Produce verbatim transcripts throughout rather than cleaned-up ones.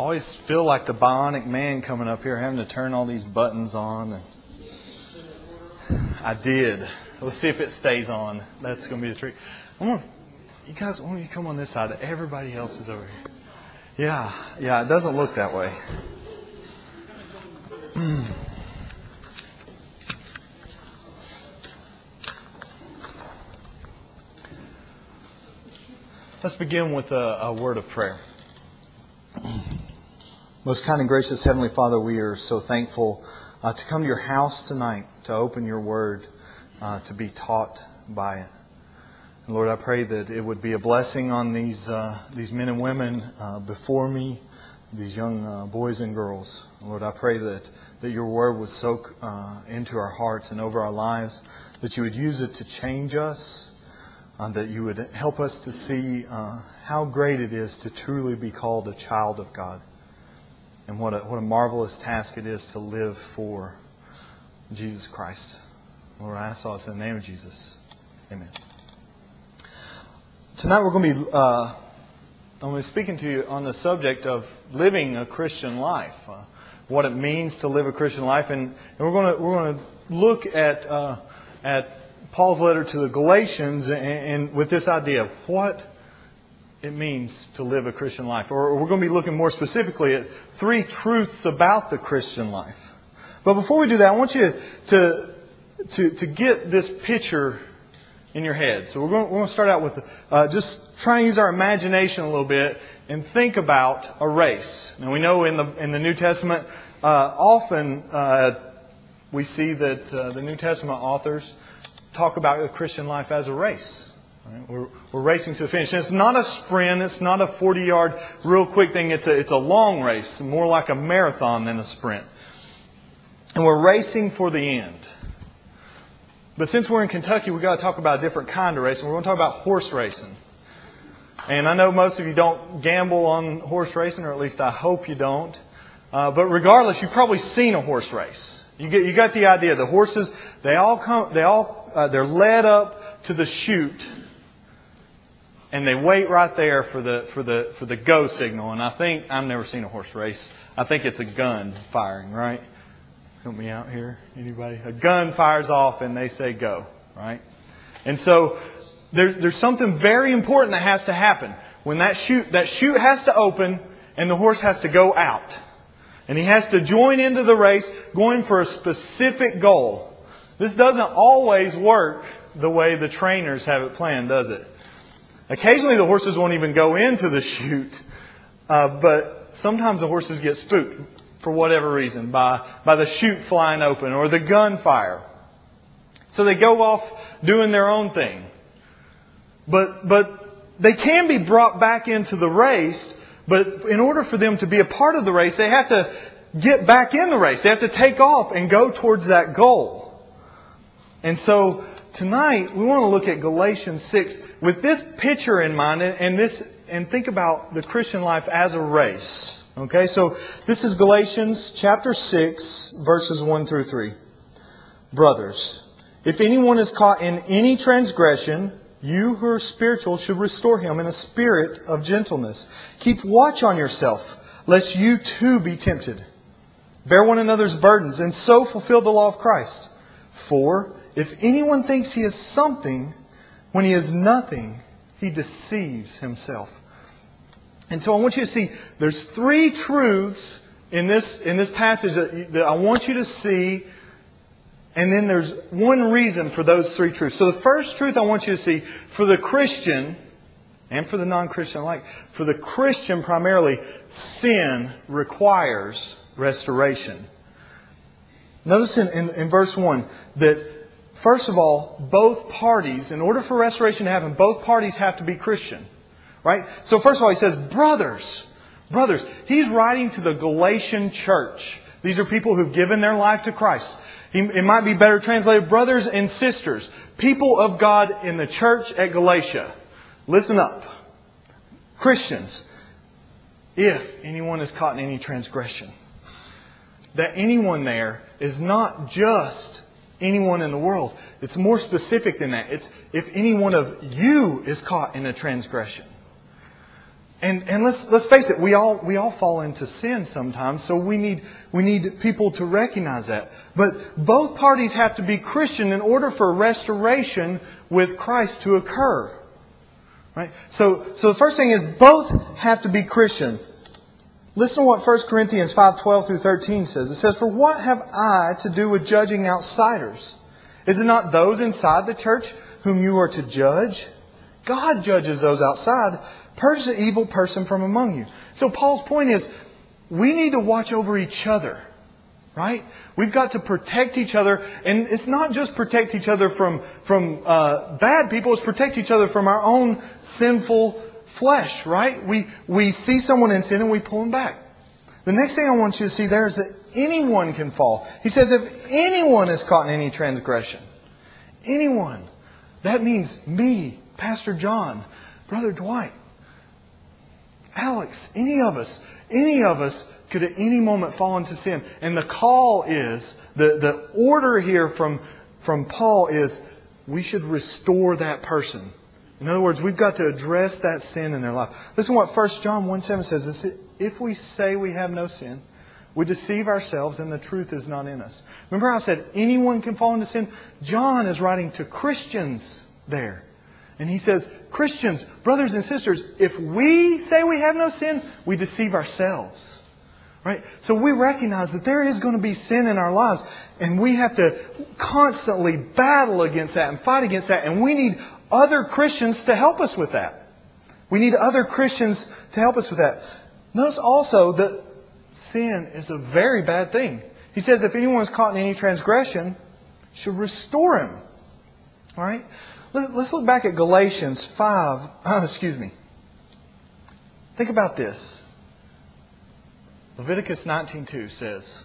always feel like the bionic man coming up here, having to turn all these buttons on. And I did. Let's see if it stays on. That's going to be the trick. I'm gonna, you guys, why don't you come on this side? Everybody else is over here. Yeah, yeah. It doesn't look that way. Let's begin with a, a word of prayer. Most kind and gracious Heavenly Father, we are so thankful uh, to come to your house tonight, to open your word, uh, to be taught by it. And Lord, I pray that it would be a blessing on these uh, these men and women uh, before me, these young uh, boys and girls. Lord, I pray that, that your word would soak uh, into our hearts and over our lives, that you would use it to change us, uh, that you would help us to see uh, how great it is to truly be called a child of God. And what a, what a marvelous task it is to live for Jesus Christ. Lord, I ask all this in the name of Jesus. Amen. Tonight we're going to be uh, I'm going to be speaking to you on the subject of living a Christian life, uh, what it means to live a Christian life, and, and we're going to we're going to look at uh, at Paul's letter to the Galatians, and, and with this idea of what it means to live a Christian life. Or we're going to be looking more specifically at three truths about the Christian life. But before we do that, I want you to to to get this picture in your head. So we're going, we're going to start out with uh, just try and use our imagination a little bit and think about a race. Now we know in the in the New Testament uh, often uh, we see that uh, the New Testament authors talk about the Christian life as a race. Right? We're we're racing to the finish. And it's not a sprint. It's not a forty-yard real quick thing. It's a it's a long race, more like a marathon than a sprint. And we're racing for the end. But since we're in Kentucky, we've got to talk about a different kind of racing. We're going to talk about horse racing. And I know most of you don't gamble on horse racing, or at least I hope you don't. Uh, but regardless, you've probably seen a horse race. You get you got the idea. The horses, they all come, they all uh, they're led up to the chute, and they wait right there for the for the for the go signal. And I think I've never seen a horse race. I think it's a gun firing, right? Help me out here. Anybody? A gun fires off and they say go, right? And so there, there's something very important that has to happen. When that chute, that chute has to open and the horse has to go out. And he has to join into the race going for a specific goal. This doesn't always work the way the trainers have it planned, does it? Occasionally the horses won't even go into the chute. Uh, but sometimes the horses get spooked. For whatever reason, by, by the chute flying open or the gunfire. So they go off doing their own thing. But, but they can be brought back into the race, but in order for them to be a part of the race, they have to get back in the race. They have to take off and go towards that goal. And so tonight we want to look at Galatians six with this picture in mind and this and think about the Christian life as a race. Okay, so this is Galatians chapter six, verses one through three. Brothers, if anyone is caught in any transgression, you who are spiritual should restore him in a spirit of gentleness. Keep watch on yourself, lest you too be tempted. Bear one another's burdens, and so fulfill the law of Christ. For if anyone thinks he is something, when he is nothing, he deceives himself. And so I want you to see, there's three truths in this in this passage that, that I want you to see. And then there's one reason for those three truths. So the first truth I want you to see, for the Christian, and for the non-Christian alike, for the Christian primarily, sin requires restoration. Notice in, in, in verse one that, first of all, both parties, in order for restoration to happen, both parties have to be Christian. Right? So first of all, he says, brothers, brothers. He's writing to the Galatian church. These are people who've given their life to Christ. He, it might be better translated, brothers and sisters. People of God in the church at Galatia. Listen up. Christians, if anyone is caught in any transgression, that anyone there is not just anyone in the world. It's more specific than that. It's if any one of you is caught in a transgression. And and let's let's face it, we all we all fall into sin sometimes, so we need we need people to recognize that. But both parties have to be Christian in order for restoration with Christ to occur. Right? So so the first thing is both have to be Christian. Listen to what First Corinthians five twelve through thirteen says. It says, "For what have I to do with judging outsiders? Is it not those inside the church whom you are to judge? God judges those outside. Purge the evil person from among you." So Paul's point is, we need to watch over each other. Right? We've got to protect each other. And it's not just protect each other from, from uh, bad people. It's protect each other from our own sinful flesh. Right? We, we see someone in sin and we pull them back. The next thing I want you to see there is that anyone can fall. He says if anyone is caught in any transgression, anyone, that means me, Pastor John, Brother Dwight, Alex, any of us, any of us could at any moment fall into sin. And the call is, the, the order here from, from Paul is, we should restore that person. In other words, we've got to address that sin in their life. Listen to what First John one seven says. It's, if we say we have no sin, we deceive ourselves and the truth is not in us. Remember how I said anyone can fall into sin? John is writing to Christians there. And he says, Christians, brothers and sisters, if we say we have no sin, we deceive ourselves. Right? So we recognize that there is going to be sin in our lives. And we have to constantly battle against that and fight against that. And we need other Christians to help us with that. We need other Christians to help us with that. Notice also that sin is a very bad thing. He says if anyone is caught in any transgression, should restore him. All right? Let's look back at Galatians five. Oh, excuse me. Think about this. Leviticus nineteen two says,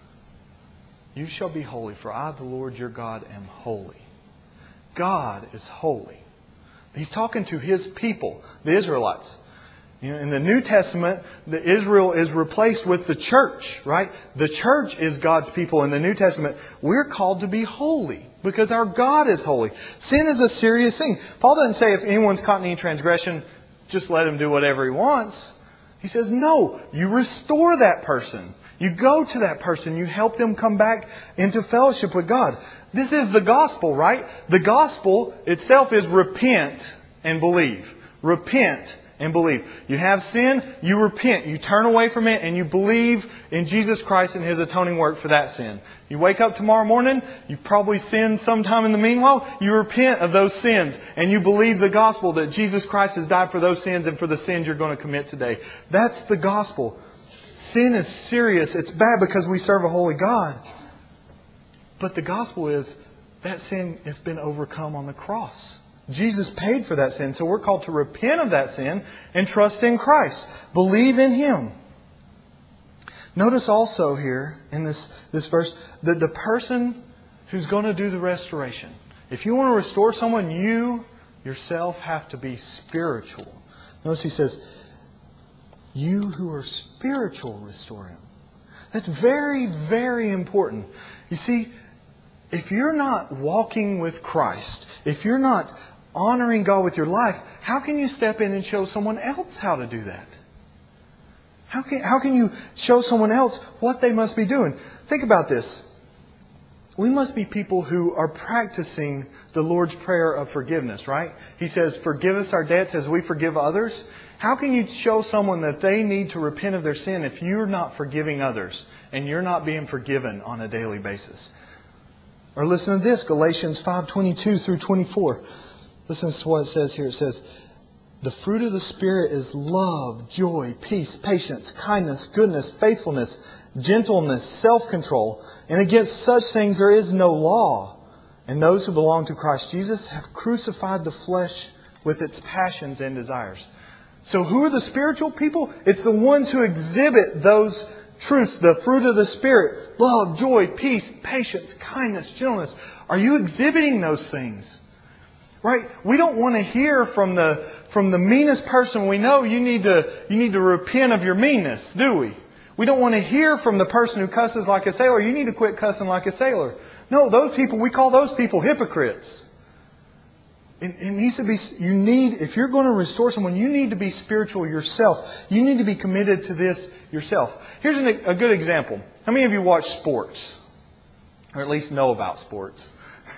"You shall be holy, for I, the Lord your God, am holy." God is holy. He's talking to His people, the Israelites. You know, in the New Testament, the Israel is replaced with the church, right? The church is God's people. In the New Testament, we're called to be holy because our God is holy. Sin is a serious thing. Paul doesn't say if anyone's caught in any transgression, just let him do whatever he wants. He says, no, you restore that person. You go to that person. You help them come back into fellowship with God. This is the gospel, right? The gospel itself is repent and believe. Repent and believe. You have sin, you repent. You turn away from it and you believe in Jesus Christ and His atoning work for that sin. You wake up tomorrow morning, you've probably sinned sometime in the meanwhile. You repent of those sins and you believe the gospel that Jesus Christ has died for those sins and for the sins you're going to commit today. That's the gospel. Sin is serious. It's bad because we serve a holy God. But the gospel is that sin has been overcome on the cross. Jesus paid for that sin. So we're called to repent of that sin and trust in Christ. Believe in Him. Notice also here in this, this verse that the person who's going to do the restoration, if you want to restore someone, you yourself have to be spiritual. Notice he says, you who are spiritual, restore him. That's very, very important. You see, if you're not walking with Christ, if you're not honoring God with your life, how can you step in and show someone else how to do that? How can, how can you show someone else what they must be doing? Think about this. We must be people who are practicing the Lord's Prayer of forgiveness, right? He says, forgive us our debts as we forgive others. How can you show someone that they need to repent of their sin if you're not forgiving others and you're not being forgiven on a daily basis? Or listen to this, Galatians five twenty-two through twenty-four. Listen to what it says here. It says, the fruit of the Spirit is love, joy, peace, patience, kindness, goodness, faithfulness, gentleness, self-control. And against such things there is no law. And those who belong to Christ Jesus have crucified the flesh with its passions and desires. So who are the spiritual people? It's the ones who exhibit those truths, the fruit of the Spirit. Love, joy, peace, patience, kindness, gentleness. Are you exhibiting those things? Right? We don't want to hear from the from the meanest person we know, you need to you need to repent of your meanness, do we? We don't want to hear from the person who cusses like a sailor, you need to quit cussing like a sailor. No, those people, we call those people hypocrites. It, it needs to be, you need, if you're going to restore someone, you need to be spiritual yourself. You need to be committed to this yourself. Here's an, a good example. How many of you watch sports? Or at least know about sports?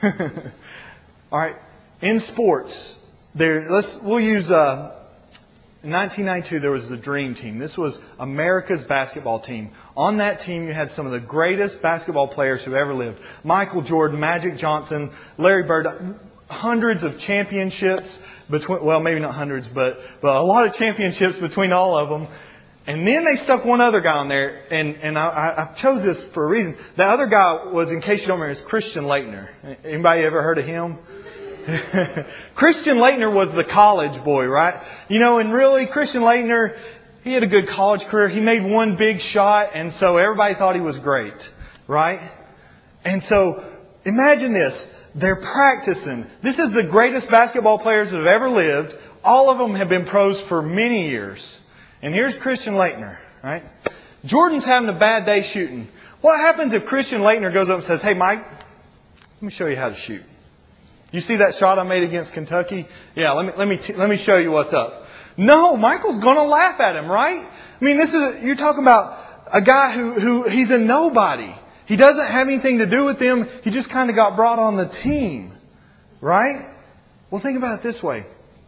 All right. In sports, there, let's, we'll use, uh, in nineteen ninety-two, there was the Dream Team. This was America's basketball team. On that team, you had some of the greatest basketball players who ever lived. Michael Jordan, Magic Johnson, Larry Bird, hundreds of championships between, well, maybe not hundreds, but, but a lot of championships between all of them. And then they stuck one other guy on there, and, and I, I chose this for a reason. The other guy was, in case you don't remember, is Christian Laettner. Anybody ever heard of him? Christian Laettner was the college boy, right? You know, and really, Christian Laettner, he had a good college career. He made one big shot, and so everybody thought he was great, right? And so, imagine this. They're practicing. This is the greatest basketball players that have ever lived. All of them have been pros for many years. And here's Christian Laettner, right? Jordan's having a bad day shooting. What happens if Christian Laettner goes up and says, "Hey, Mike, let me show you how to shoot. You see that shot I made against Kentucky? Yeah, let me let me t- let me show you what's up." No, Michael's going to laugh at him, right? I mean, this is you're talking about a guy who who he's a nobody. He doesn't have anything to do with them. He just kind of got brought on the team, right? Well, think about it this way: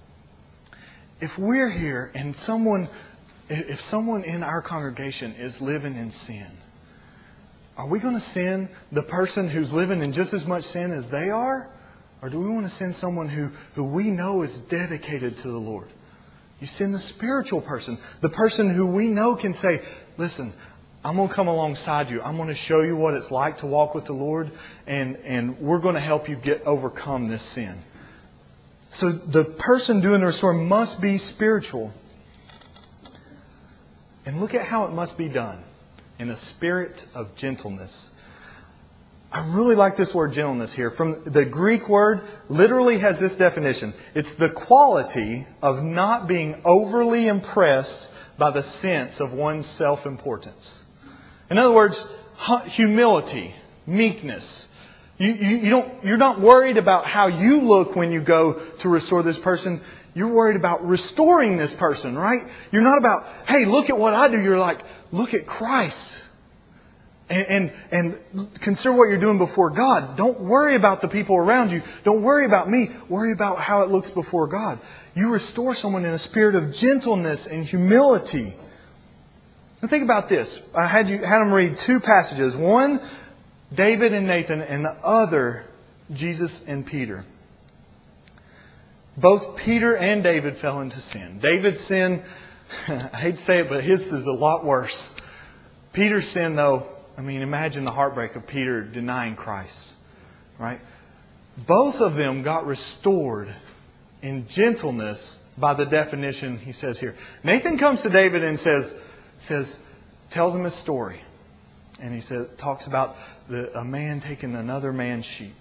if we're here and someone, if someone in our congregation is living in sin, are we going to send the person who's living in just as much sin as they are? Or do we want to send someone who, who we know is dedicated to the Lord? You send the spiritual person, the person who we know can say, "Listen, I'm going to come alongside you. I'm going to show you what it's like to walk with the Lord, and, and we're going to help you get overcome this sin." So the person doing the restoring must be spiritual. And look at how it must be done. In a spirit of gentleness. I really like this word gentleness here. From the Greek word, literally has this definition. It's the quality of not being overly impressed by the sense of one's self-importance. In other words, humility, meekness. You, you, you don't, you're not worried about how you look when you go to restore this person. You're worried about restoring this person, right? You're not about, "Hey, look at what I do." You're like, "Look at Christ. And, and, and consider what you're doing before God. Don't worry about the people around you. Don't worry about me. Worry about how it looks before God." You restore someone in a spirit of gentleness and humility. And think about this. I had you had them read two passages. One, David and Nathan, and the other, Jesus and Peter. Both Peter and David fell into sin. David's sin, I hate to say it, but his is a lot worse. Peter's sin, though, I mean, imagine the heartbreak of Peter denying Christ, right? Both of them got restored in gentleness by the definition he says here. Nathan comes to David and says, says, tells him his story. And he says, talks about the, a man taking another man's sheep.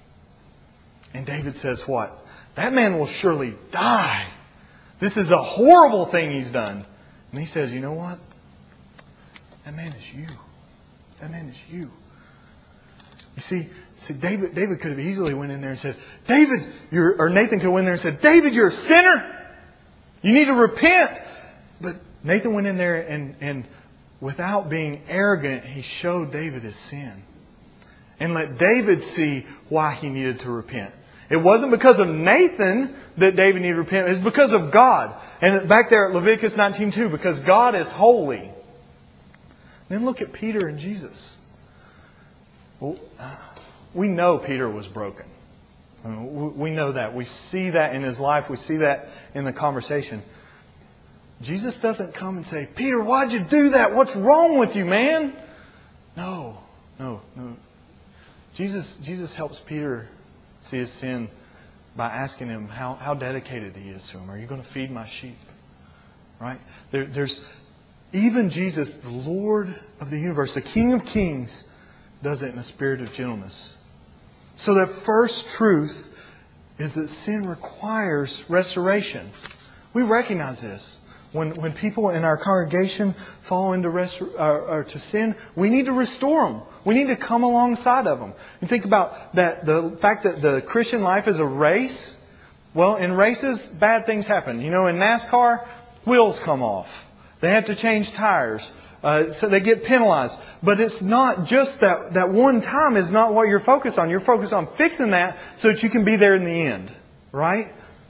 And David says what? "That man will surely die. This is a horrible thing he's done." And he says, "You know what? That man is you. That man is you." You see, see David, David could have easily went in there and said, "David, you're," or Nathan could have went in there and said, "David, you're a sinner. You need to repent." But Nathan went in there and, and without being arrogant, he showed David his sin. And let David see why he needed to repent. It wasn't because of Nathan that David needed to repent. It was because of God. And back there at Leviticus nineteen two, because God is holy. Then look at Peter and Jesus. Well, we know Peter was broken. We know that. We see that in his life. We see that in the conversation. Jesus doesn't come and say, "Peter, why'd you do that? What's wrong with you, man?" No, no, no. Jesus, Jesus helps Peter see his sin by asking him how, how dedicated he is to him. "Are you going to feed my sheep?" Right? There, there's even Jesus, the Lord of the universe, the King of Kings, does it in a spirit of gentleness. So that first truth is that sin requires restoration. We recognize this. When when people in our congregation fall into rest, or, or to sin, we need to restore them. We need to come alongside of them. And think about that. The fact that the Christian life is a race. Well, in races, bad things happen. You know, in NASCAR, wheels come off. They have to change tires. Uh, so they get penalized. But it's not just that, that one time is not what you're focused on. You're focused on fixing that so that you can be there in the end. Right?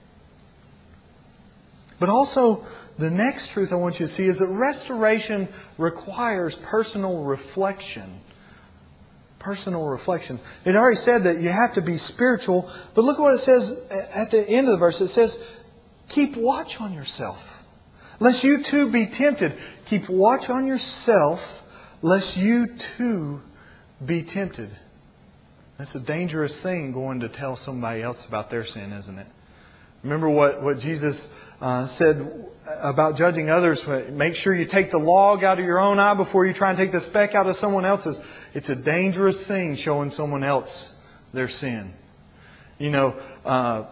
But also, the next truth I want you to see is that restoration requires personal reflection. Personal reflection. It already said that you have to be spiritual, but look what it says at the end of the verse. It says, keep watch on yourself, lest you too be tempted. Keep watch on yourself, lest you too be tempted. That's a dangerous thing, going to tell somebody else about their sin, isn't it? Remember what, what Jesus uh, said about judging others. Make sure you take the log out of your own eye before you try and take the speck out of someone else's. It's a dangerous thing showing someone else their sin. You know, uh,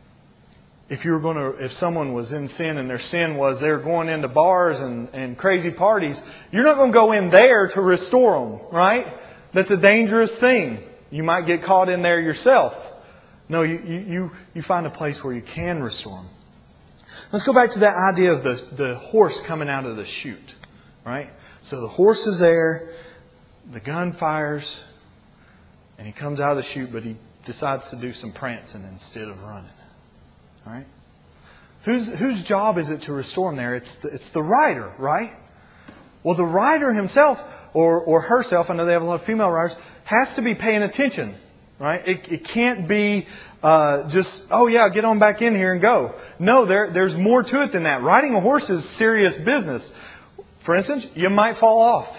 if you were going to, if someone was in sin and their sin was they're going into bars and, and crazy parties, you're not going to go in there to restore them, right? That's a dangerous thing. You might get caught in there yourself. No, you, you, you find a place where you can restore them. Let's go back to that idea of the, the horse coming out of the chute, right? So the horse is there, the gun fires, and he comes out of the chute, but he decides to do some prancing instead of running. All right? Whose whose job is it to restore him there? It's the, it's the rider, right? Well, the rider himself or or herself, I know they have a lot of female riders, has to be paying attention, right? It it can't be uh, just, oh yeah, get on back in here and go. No, there there's more to it than that. Riding a horse is serious business. For instance, you might fall off.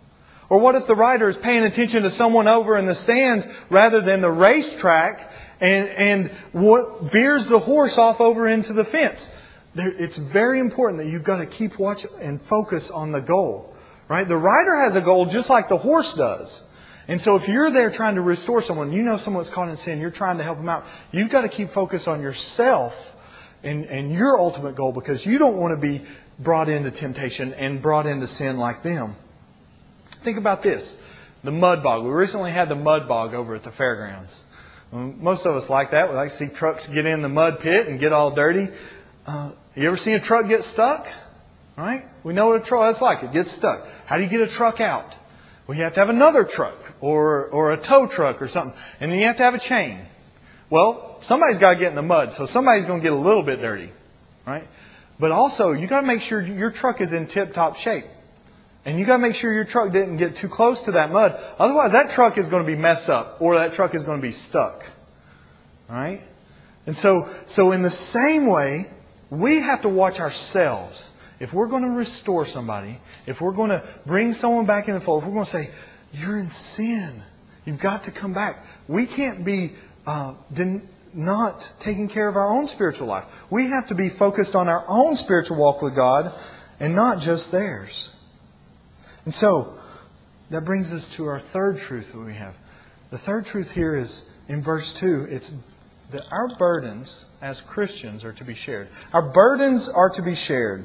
Or what if the rider is paying attention to someone over in the stands rather than the racetrack, and and what veers the horse off over into the fence? There, it's very important that you've got to keep watch and focus on the goal, right? The rider has a goal just like the horse does. And so if you're there trying to restore someone, you know someone's caught in sin, you're trying to help them out, you've got to keep focus on yourself and, and your ultimate goal, because you don't want to be brought into temptation and brought into sin like them. Think about this. The mud bog. We recently had the mud bog over at the fairgrounds. Most of us like that. We like to see trucks get in the mud pit and get all dirty. Uh, you ever seen a truck get stuck? Right? We know what a truck is like. It gets stuck. How do you get a truck out? Well, you have to have another truck or or a tow truck or something. And then you have to have a chain. Well, somebody's got to get in the mud, so somebody's going to get a little bit dirty. Right? But also, you got to make sure your truck is in tip-top shape. And you got to make sure your truck didn't get too close to that mud. Otherwise, that truck is going to be messed up, or that truck is going to be stuck. All right? And so, so in the same way, we have to watch ourselves. If we're going to restore somebody, if we're going to bring someone back in the fold, if we're going to say, you're in sin, you've got to come back. We can't be uh, den- not taking care of our own spiritual life. We have to be focused on our own spiritual walk with God and not just theirs. And so, that brings us to our third truth that we have. The third truth here is, in verse two, it's that our burdens as Christians are to be shared. Our burdens are to be shared.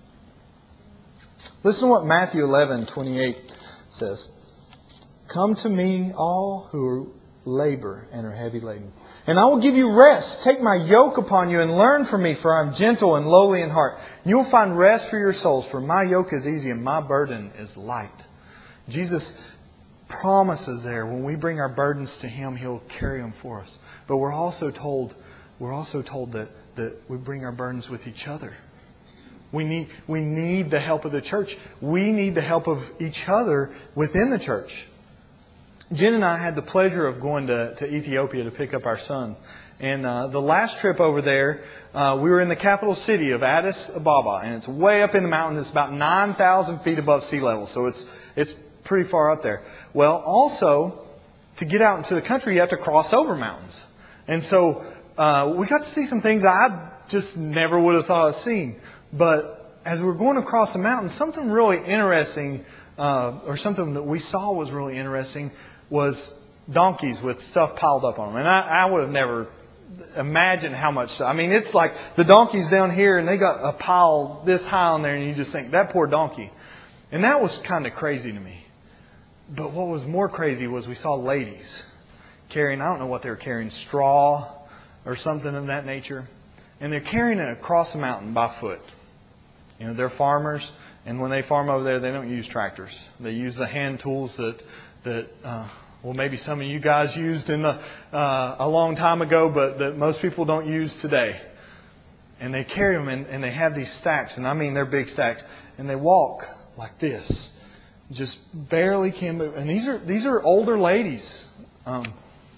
Listen to what Matthew eleven twenty-eight says. Come to me, all who labor and are heavy laden, and I will give you rest. Take my yoke upon you and learn from me, for I am gentle and lowly in heart. You will find rest for your souls, for my yoke is easy and my burden is light. Jesus promises there, when we bring our burdens to Him, He'll carry them for us. But we're also told, we're also told that, that we bring our burdens with each other. We need, we need the help of the church. We need the help of each other within the church. Jen and I had the pleasure of going to, to Ethiopia to pick up our son. And uh, the last trip over there, uh, we were in the capital city of Addis Ababa. And it's way up in the mountains. It's about nine thousand feet above sea level. So it's it's pretty far up there. Well, also, to get out into the country, you have to cross over mountains. And so uh, we got to see some things I just never would have thought of seeing. But as we were going across the mountains, something really interesting, uh, or something that we saw was really interesting, was donkeys with stuff piled up on them. And I, I would have never imagined how much stuff. I mean, it's like the donkeys down here and they got a pile this high on there and you just think, that poor donkey. And that was kind of crazy to me. But what was more crazy was we saw ladies carrying, I don't know what they were carrying, straw or something of that nature. and they're carrying it across the mountain by foot. You know, they're farmers, and when they farm over there, they don't use tractors. They use the hand tools that that uh, well, maybe some of you guys used in the uh, a long time ago, but that most people don't use today. And they carry them, and, and they have these stacks, and I mean they're big stacks, and they walk like this, just barely can move. And these are these are older ladies. Um,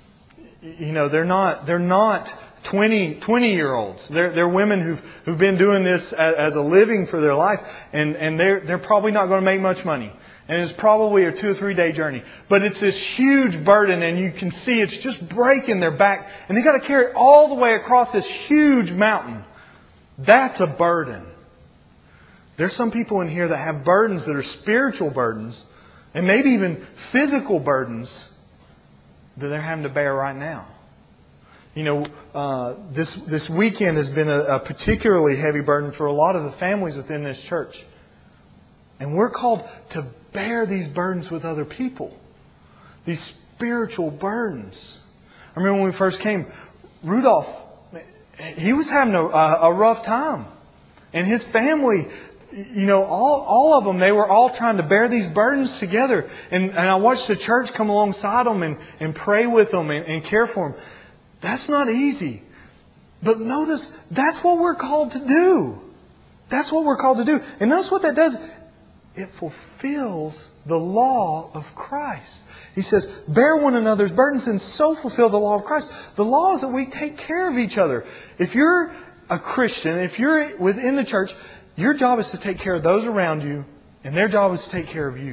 you know, they're not they're not. twenty, twenty year olds. They're, they're women who've, who've been doing this as, as a living for their life. And, and they're, they're probably not going to make much money. And it's probably a two or three day journey. But it's this huge burden, and you can see it's just breaking their back. And they've got to carry it all the way across this huge mountain. That's a burden. There's some people in here that have burdens that are spiritual burdens, and maybe even physical burdens that they're having to bear right now. You know, uh, this this weekend has been a, a particularly heavy burden for a lot of the families within this church. And we're called to bear these burdens with other people. These spiritual burdens. I remember when we first came, Rudolph, he was having a, a rough time. And his family, you know, all, all of them, they were all trying to bear these burdens together. And, and I watched the church come alongside them and, and pray with them and, and care for them. That's not easy. But notice, that's what we're called to do. That's what we're called to do. And notice what that does. It fulfills the law of Christ. He says, bear one another's burdens and so fulfill the law of Christ. The law is that we take care of each other. If you're a Christian, if you're within the church, your job is to take care of those around you, and their job is to take care of you.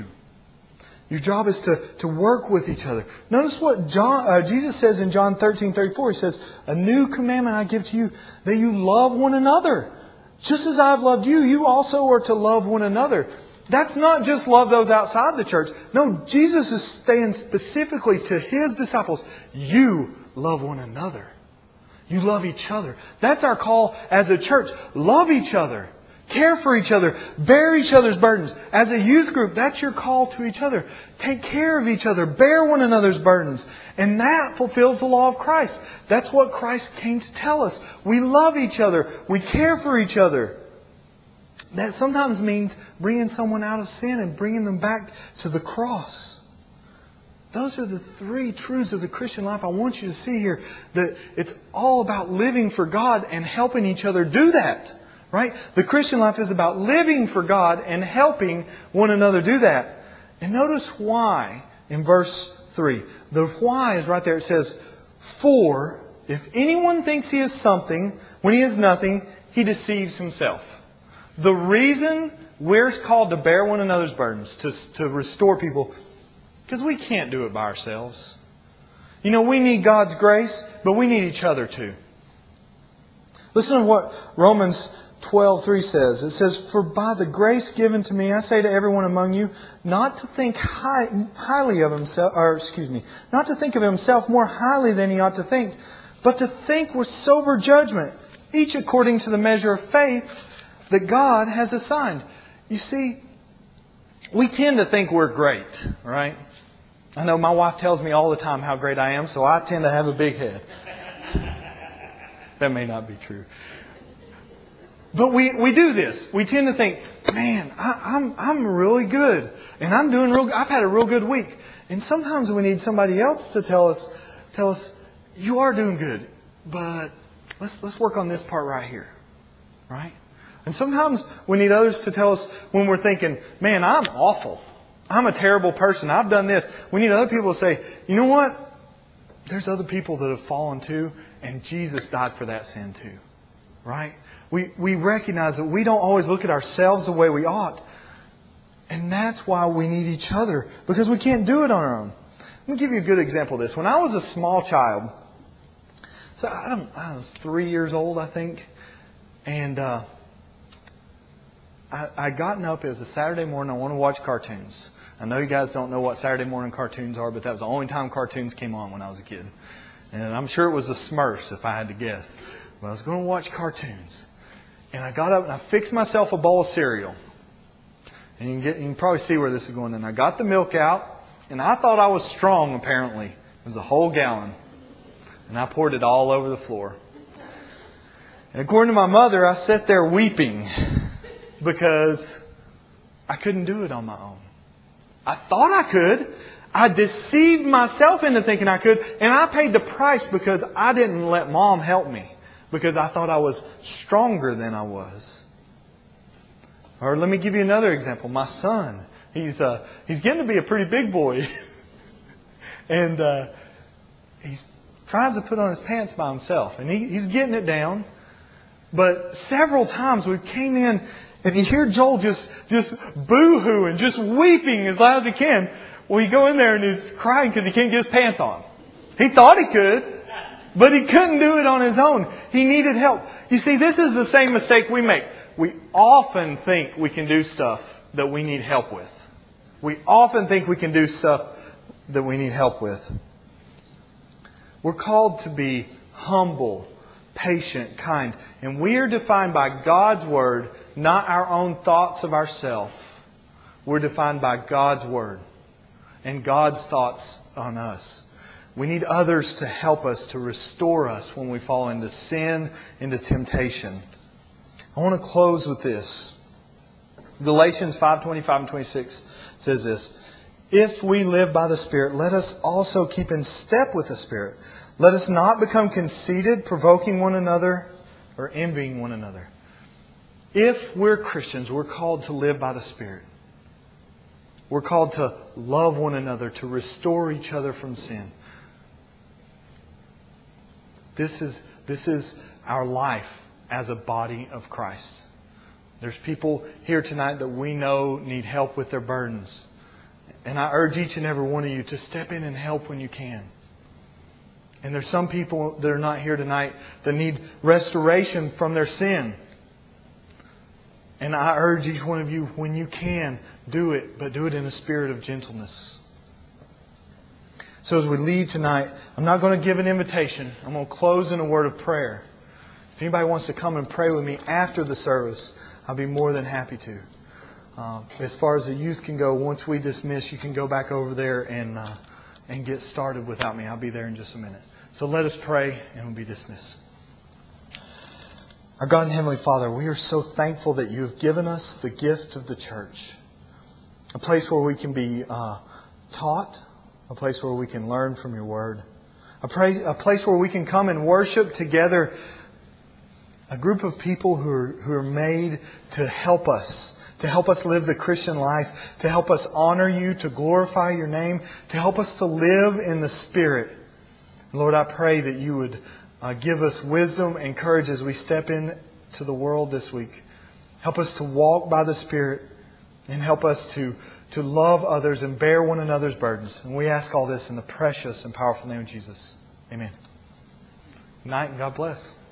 Your job is to, to work with each other. Notice what John, uh, Jesus says in John thirteen thirty-four. He says, a new commandment I give to you, that you love one another. Just as I've loved you, you also are to love one another. That's not just love those outside the church. No, Jesus is saying specifically to His disciples, you love one another. You love each other. That's our call as a church. Love each other. Care for each other. Bear each other's burdens. As a youth group, that's your call to each other. Take care of each other. Bear one another's burdens. And that fulfills the law of Christ. That's what Christ came to tell us. We love each other. We care for each other. That sometimes means bringing someone out of sin and bringing them back to the cross. Those are the three truths of the Christian life I want you to see here. That it's all about living for God and helping each other do that. Right? The Christian life is about living for God and helping one another do that. And notice why in verse three. The why is right there. It says, for if anyone thinks he is something when he is nothing, he deceives himself. The reason we're called to bear one another's burdens, to, to restore people, because we can't do it by ourselves. You know, we need God's grace, but we need each other too. Listen to what Romans twelve three says. It says, for by the grace given to me, I say to everyone among you, not to think high, highly of himself, or excuse me, not to think of himself more highly than he ought to think, but to think with sober judgment, each according to the measure of faith that God has assigned. You see, we tend to think we're great, right? I know my wife tells me all the time how great I am, so I tend to have a big head. That may not be true. But we, we do this. We tend to think, man, I, I'm I'm really good. And I'm doing real I've had a real good week. And sometimes we need somebody else to tell us tell us, you are doing good, but let's let's work on this part right here. Right? And sometimes we need others to tell us when we're thinking, man, I'm awful. I'm a terrible person. I've done this. We need other people to say, you know what? There's other people that have fallen too, and Jesus died for that sin too. Right? We we recognize that we don't always look at ourselves the way we ought. And that's why we need each other. Because we can't do it on our own. Let me give you a good example of this. When I was a small child, so I, don't, I was three years old, I think. And uh, I, I'd gotten up, it was a Saturday morning, I wanted to watch cartoons. I know you guys don't know what Saturday morning cartoons are, but that was the only time cartoons came on when I was a kid. And I'm sure it was the Smurfs, if I had to guess. But I was going to watch cartoons. And I got up and I fixed myself a bowl of cereal. And you can, get, you can probably see where this is going. And I got the milk out. And I thought I was strong, apparently. It was a whole gallon. And I poured it all over the floor. And according to my mother, I sat there weeping because I couldn't do it on my own. I thought I could. I deceived myself into thinking I could. And I paid the price because I didn't let Mom help me. Because I thought I was stronger than I was. Or let me give you another example. My son. He's uh, he's getting to be a pretty big boy. and uh, he's trying to put on his pants by himself. And he, he's getting it down. But several times we came in and you hear Joel just, just boo-hooing, just weeping as loud as he can. Well, you go in there and he's crying because he can't get his pants on. He thought he could, but he couldn't do it on his own. He needed help. You see, this is the same mistake we make. We often think we can do stuff that we need help with. We often think we can do stuff that we need help with. We're called to be humble, patient, kind. And we are defined by God's Word, not our own thoughts of ourselves. We're defined by God's Word and God's thoughts on us. We need others to help us, to restore us when we fall into sin, into temptation. I want to close with this. Galatians five twenty-five and twenty-six says this. If we live by the Spirit, let us also keep in step with the Spirit. Let us not become conceited, provoking one another, or envying one another. If we're Christians, we're called to live by the Spirit. We're called to love one another, to restore each other from sin. This is, this is our life as a body of Christ. There's people here tonight that we know need help with their burdens. And I urge each and every one of you to step in and help when you can. And there's some people that are not here tonight that need restoration from their sin. And I urge each one of you, when you can, do it, but do it in a spirit of gentleness. So as we leave tonight, I'm not going to give an invitation. I'm going to close in a word of prayer. If anybody wants to come and pray with me after the service, I'll be more than happy to. Uh, as far as the youth can go, once we dismiss, you can go back over there and uh, and get started without me. I'll be there in just a minute. So let us pray and we'll be dismissed. Our God and Heavenly Father, we are so thankful that you have given us the gift of the church. A place where we can be uh, taught. A place where we can learn from your Word. A, pray, a place where we can come and worship together. A group of people who are, who are made to help us. To help us live the Christian life. To help us honor you. To glorify your name. To help us to live in the Spirit. Lord, I pray that you would uh, give us wisdom and courage as we step into the world this week. Help us to walk by the Spirit. And help us to, to love others and bear one another's burdens. And we ask all this in the precious and powerful name of Jesus. Amen. Good night and God bless.